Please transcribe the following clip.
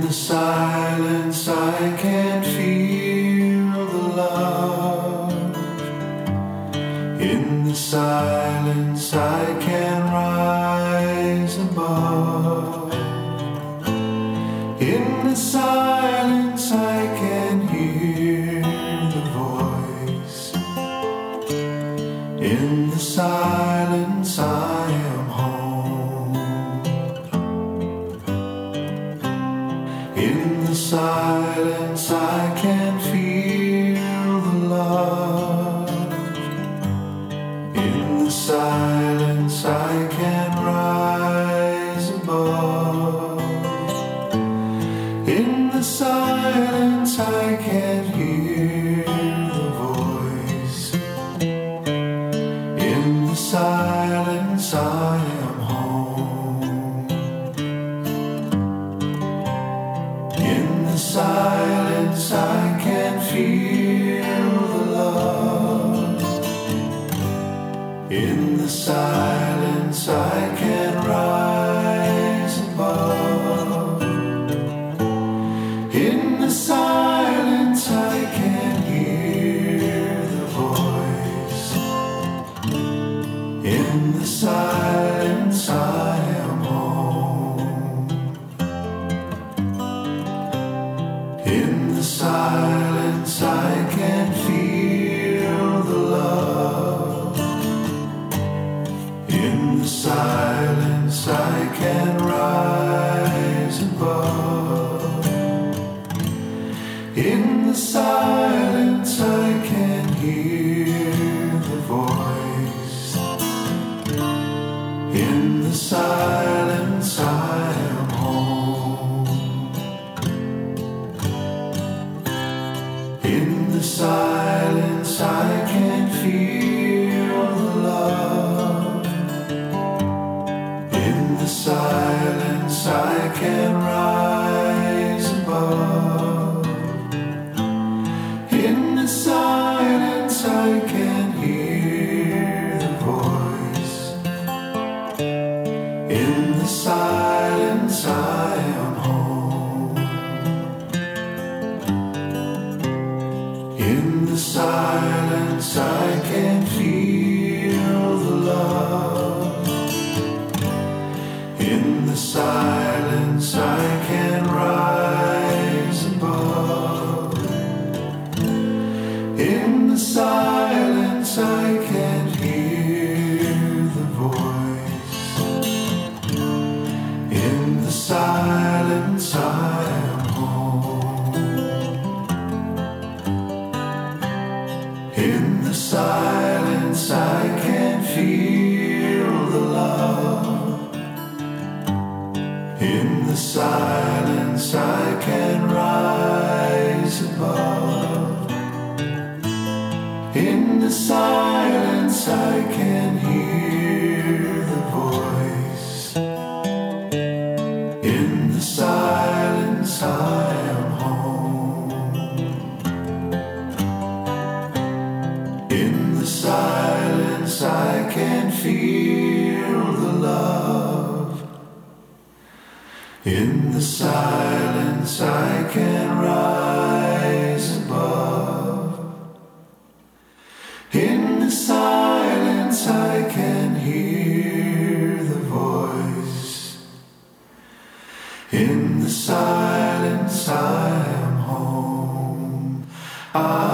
the silence I can feel the love. In the silence I can rise above. In the silence I can hear the voice. In the silence I am home. In the silence I can feel the love. In the silence I can rise above. In the silence I can hear the voice. In the silence I am home. In the silence I can feel the love. In the silence I can rise above. In the silence I can hear the voice. In the silence I am home. In the silence I can feel the love. In the silence I can rise above. In the silence I can hear the voice. In the silence I am home. In the silence I can feel the love. In the silence I can rise above. In the silence I can hear the voice. In the silence I am home. In the silence I can feel the love. In the silence I can rise above. In the silence I can hear the voice. In the silence I am home. In the silence I can feel the love. In the silence I can rise above. In the silence I can hear the voice. In the silence I am home. In the silence I can feel the love. In the silence I can rise above. In the silence I can hear the voice. In the silence I am home.